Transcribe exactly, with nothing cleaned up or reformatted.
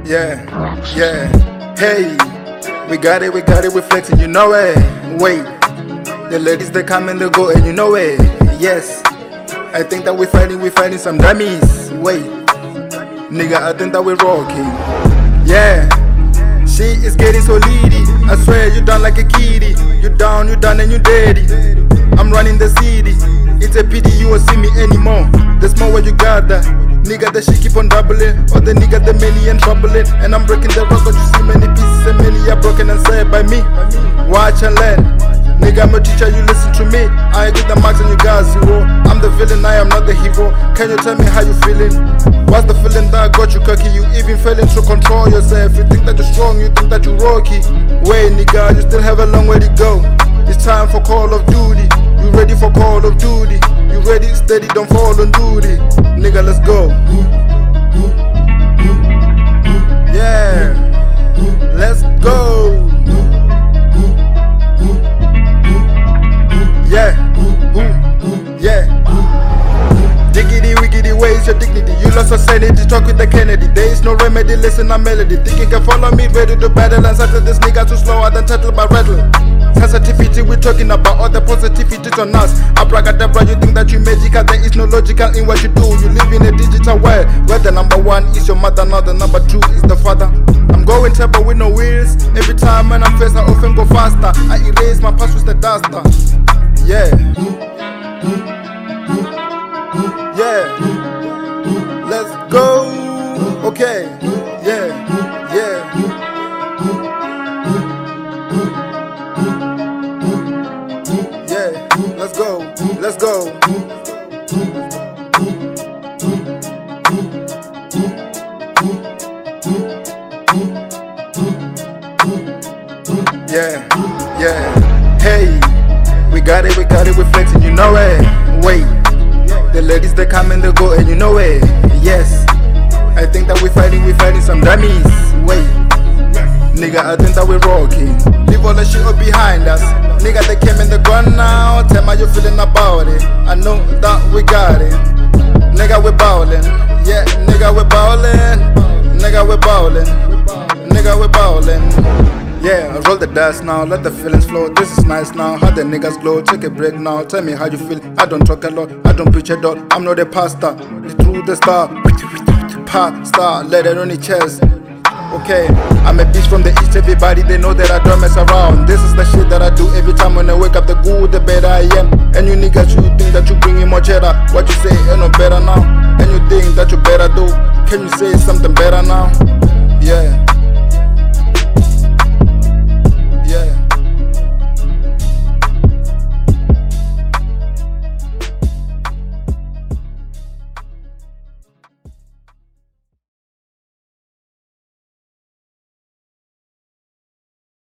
Yeah, yeah. Hey, we got it, we got it, we flexing, you know it. Wait, the ladies they come and they go, and you know it. Yes, I think that we fighting, we fighting some dummies. Wait, nigga, I think that we rocking. Yeah, she is getting so leady. I swear you down like a kitty. You down, you down and you dirty. I'm running the city. It's a pity you won't see me anymore. The small where you got that nigga that she keep on doubling, or the nigga that many and troubling. And I'm breaking the record, you see many pieces and many are broken and said by me. Watch and learn, nigga, I'm a teacher, you listen to me. I get the marks and you got zero. I'm the villain, I am not the hero. Can you tell me how you feeling? What's the feeling that got you cocky? You even failing to control yourself. You think that you're strong, you think that you're rocky. Wait, nigga, you still have a long way to go. It's time for Call of Duty. You ready for Call of Duty? You ready, steady, don't fall on duty. Nigga, let's go. Yeah, let's go. Yeah, yeah. Diggity wiggity, where's your dignity? You lost your sanity, talk with the Kennedy. There is no remedy, listen a melody. Think you can follow me, ready to battle and settle this nigga too slow, I done tattle by rattling. Sensitivity, we talking about all the positivities on us. Abracadabra, you think that you magical, there is no logical in what you do. You live in a digital world where the number one is your mother, now the number two is the father. I'm going turbo with no wheels. Every time when I'm faced, I often go faster. I erase my past with the duster. Yeah, yeah, let's go. Okay, yeah, yeah. Yeah, let's go, let's go. Yeah, yeah. Hey, we got it, we got it, we flexing, you know it. Wait, the ladies they come and they go, and you know it. Yes, I think that we fighting, we fighting some dummies. Wait, nigga, I think that we rocking. Leave all the shit up behind us. Nigga, they came and they gone now. Tell me how you feeling about it. I know that we got it. Nigga, we ballin'. Yeah, nigga, we ballin'. Nigga, we ballin'. Nigga, we ballin'. Yeah, roll the dice now, let the feelings flow. This is nice now, how the niggas glow. Take a break now, tell me how you feel. I don't talk a lot, I don't preach a lot. I'm not a pastor, it's through the star. Pa, star, let it on the chest. Okay, I'm a bitch from the east, everybody they know that I don't mess around. This is the shit that I do every time when I wake up. The good, the better I am. And you niggas, you think that you bring in more cheddar. What you say ain't no better now. And you think that you better do. Can you say something better now? Yeah.